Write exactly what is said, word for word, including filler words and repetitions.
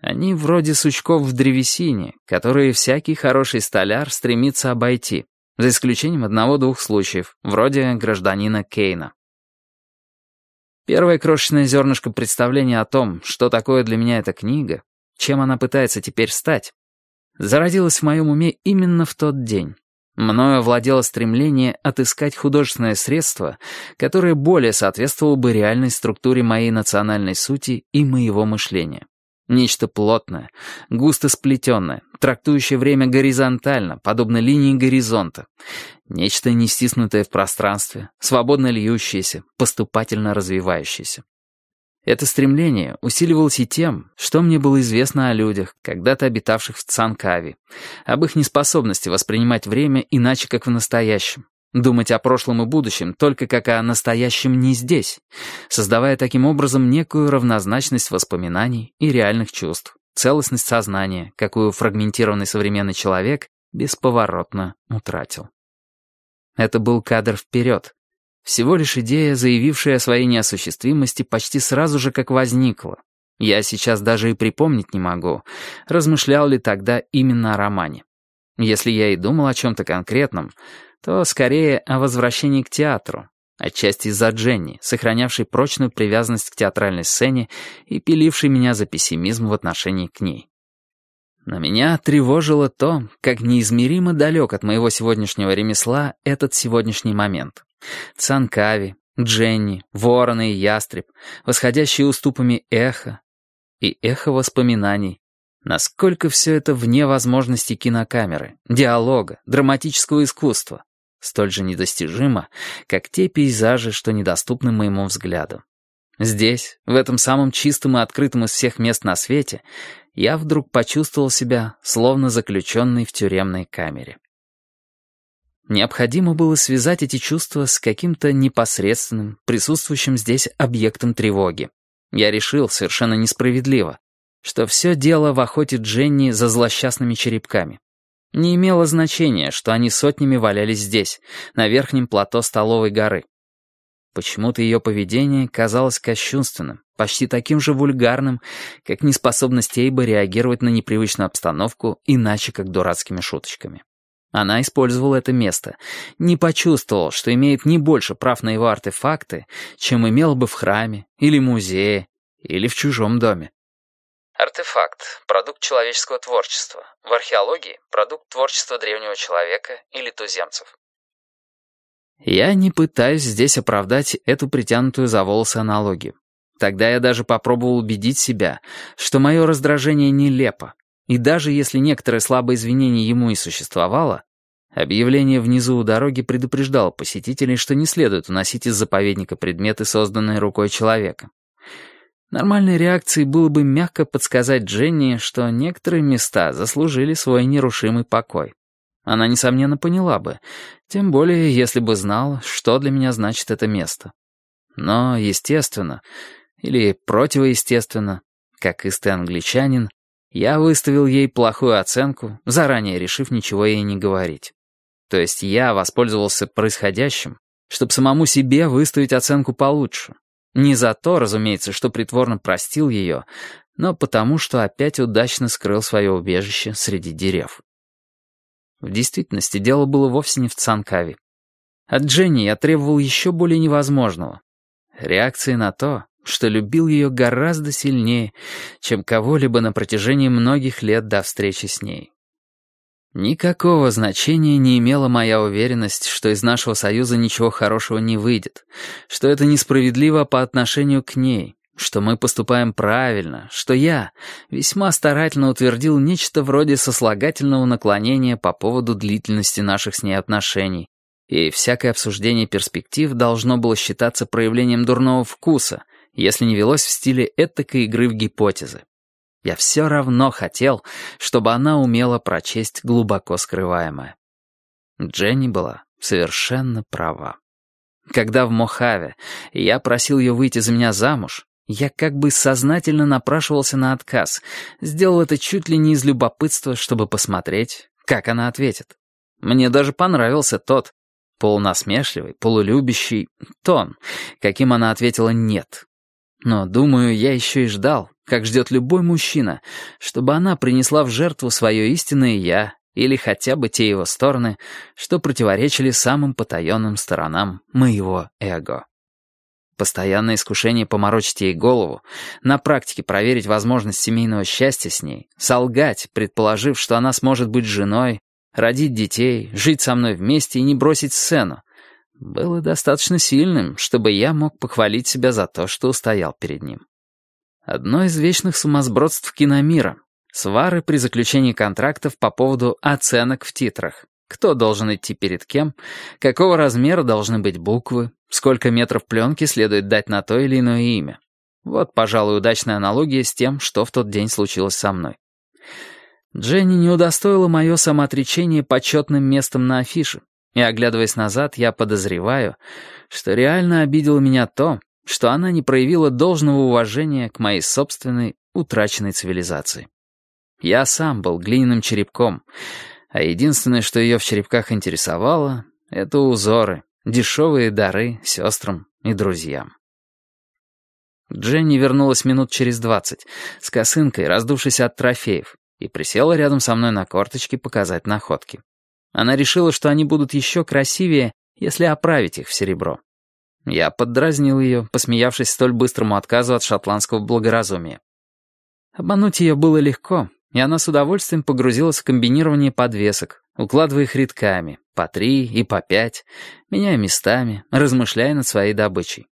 Они вроде сучков в древесине, которые всякий хороший столяр стремится обойти, за исключением одного-двух случаев, вроде гражданина Кейна. Первое крошечное зернышко представления о том, что такое для меня эта книга, чем она пытается теперь стать, зародилось в моем уме именно в тот день. Мною овладело стремление отыскать художественное средство, которое более соответствовало бы реальной структуре моей национальной сути и моего мышления. Нечто плотное, густо сплетенное, трактующее время горизонтально, подобно линии горизонта. Нечто не стиснутое в пространстве, свободно льющееся, поступательно развивающееся. Это стремление усиливалось и тем, что мне было известно о людях, когда-то обитавших в Цанкави, об их неспособности воспринимать время иначе, как в настоящем, думать о прошлом и будущем только как о настоящем не здесь, создавая таким образом некую равнозначность воспоминаний и реальных чувств, целостность сознания, какую фрагментированный современный человек бесповоротно утратил. Это был кадр вперед. Всего лишь идея, заявившая о своей неосуществимости почти сразу же, как возникла. Я сейчас даже и припомнить не могу, размышлял ли тогда именно о романе. Если я и думал о чем-то конкретном, то скорее о возвращении к театру, отчасти из-за Дженни, сохранявшей прочную привязанность к театральной сцене и пилившей меня за пессимизм в отношении к ней. Но меня тревожило то, как неизмеримо далек от моего сегодняшнего ремесла этот сегодняшний момент. Цанкави, Дженни, вороны и ястреб, восходящие уступами эхо и эхо воспоминаний. Насколько все это вне возможностей кинокамеры, диалога, драматического искусства, столь же недостижимо, как те пейзажи, что недоступны моему взгляду. Здесь, в этом самом чистом и открытом из всех мест на свете, я вдруг почувствовал себя, словно заключенный в тюремной камере. Необходимо было связать эти чувства с каким-то непосредственным, присутствующим здесь объектом тревоги. Я решил, совершенно несправедливо, что все дело в охоте Дженни за злосчастными черепками. Не имело значения, что они сотнями валялись здесь, на верхнем плато Столовой горы. Почему-то ее поведение казалось кощунственным, почти таким же вульгарным, как неспособность Эйба реагировать на непривычную обстановку иначе, как дурацкими шуточками. Она использовала это место, не почувствовала, что имеет не больше прав на его артефакты, чем имела бы в храме, или музее, или в чужом доме. Артефакт — продукт человеческого творчества. В археологии — продукт творчества древнего человека или туземцев. Я не пытаюсь здесь оправдать эту притянутую за волосы аналогию. Тогда я даже попробовал убедить себя, что мое раздражение нелепо. И даже если некоторое слабое извинение ему и существовало, объявление внизу у дороги предупреждало посетителей, что не следует уносить из заповедника предметы, созданные рукой человека. Нормальной реакцией было бы мягко подсказать Дженни, что некоторые места заслужили свой нерушимый покой. Она, несомненно, поняла бы, тем более, если бы знала, что для меня значит это место. Но, естественно, или противоестественно, как истый англичанин, я выставил ей плохую оценку, заранее решив ничего ей не говорить. То есть я воспользовался происходящим, чтобы самому себе выставить оценку получше. Не за то, разумеется, что притворно простил ее, но потому, что опять удачно скрыл свое убежище среди дерев. В действительности дело было вовсе не в Цанкави. От Дженни я требовал еще более невозможного. Реакции на то, что любил ее гораздо сильнее, чем кого-либо на протяжении многих лет до встречи с ней. Никакого значения не имела моя уверенность, что из нашего союза ничего хорошего не выйдет, что это несправедливо по отношению к ней, что мы поступаем правильно, что я весьма старательно утвердил нечто вроде сослагательного наклонения по поводу длительности наших с ней отношений, и всякое обсуждение перспектив должно было считаться проявлением дурного вкуса, если не велось в стиле этакой игры в гипотезы. Я все равно хотел, чтобы она умела прочесть глубоко скрываемое. Дженни была совершенно права. Когда в Мохаве я просил ее выйти за меня замуж, я как бы сознательно напрашивался на отказ, сделал это чуть ли не из любопытства, чтобы посмотреть, как она ответит. Мне даже понравился тот полунасмешливый, полулюбящий тон, каким она ответила «нет». Но, думаю, я еще и ждал, как ждет любой мужчина, чтобы она принесла в жертву свое истинное «я» или хотя бы те его стороны, что противоречили самым потаенным сторонам моего эго. Постоянное искушение поморочить ей голову, на практике проверить возможность семейного счастья с ней, солгать, предположив, что она сможет быть женой, родить детей, жить со мной вместе и не бросить сцену, было достаточно сильным, чтобы я мог похвалить себя за то, что устоял перед ним. Одно из вечных сумасбродств киномира — свары при заключении контрактов по поводу оценок в титрах. Кто должен идти перед кем, какого размера должны быть буквы, сколько метров пленки следует дать на то или иное имя. Вот, пожалуй, удачная аналогия с тем, что в тот день случилось со мной. Дженни не удостоила мое самоотречение почетным местом на афише, и, оглядываясь назад, я подозреваю, что реально обидело меня то, что она не проявила должного уважения к моей собственной утраченной цивилизации. Я сам был глиняным черепком, а единственное, что ее в черепках интересовало, — это узоры, дешевые дары сестрам и друзьям. Дженни вернулась минут через двадцать, с косынкой, раздувшись от трофеев, и присела рядом со мной на корточки показать находки. Она решила, что они будут еще красивее, если оправить их в серебро. Я поддразнил ее, посмеявшись столь быстрому отказу от шотландского благоразумия. Обмануть ее было легко, и она с удовольствием погрузилась в комбинирование подвесок, укладывая их рядками, по три и по пять, меняя местами, размышляя над своей добычей.